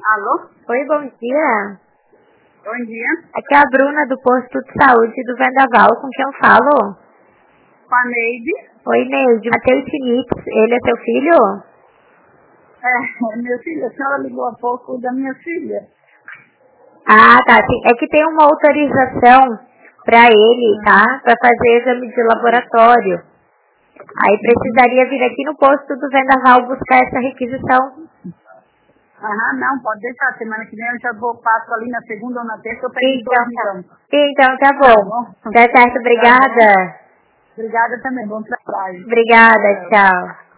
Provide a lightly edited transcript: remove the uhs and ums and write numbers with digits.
Alô? Oi, bom dia. Bom dia. Aqui é a Bruna do posto de saúde do Vendaval, com quem eu falo? Com a Neide. Oi, Neide. Matheus Schmitz, ele é seu filho? Meu filho, a senhora ligou há pouco da minha filha. Ah, tá. É que tem uma autorização pra ele, tá? Pra fazer exame de laboratório. Aí precisaria vir aqui no posto do Vendaval buscar essa requisição. Não, pode deixar. Semana que vem eu já passo ali na segunda ou na terça, eu pego dois então. Então tá bom. Tá certo, obrigada. Obrigada também, bom trabalho. Obrigada, tchau.